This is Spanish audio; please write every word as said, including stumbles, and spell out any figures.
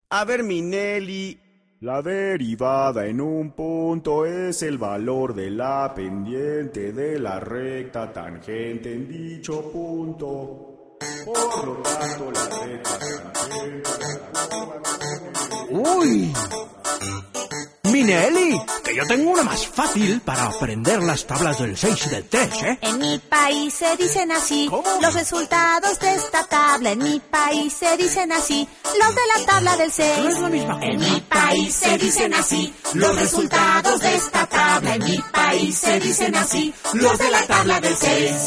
A ver, mi Nelly. La derivada en un punto es el valor de la pendiente de la recta tangente en dicho punto. Por lo tanto, la recta tangente... ¡Uy! Minelli, que yo tengo una más fácil para aprender las tablas del seis y del tres, ¿eh? En mi país se dicen así. ¿Cómo? Los resultados de esta tabla. En mi país se dicen así. Los de la tabla del seis. No es la misma cosa. En mi país se dicen así. Los resultados de esta tabla. En mi país se dicen así. Los de la tabla del seis.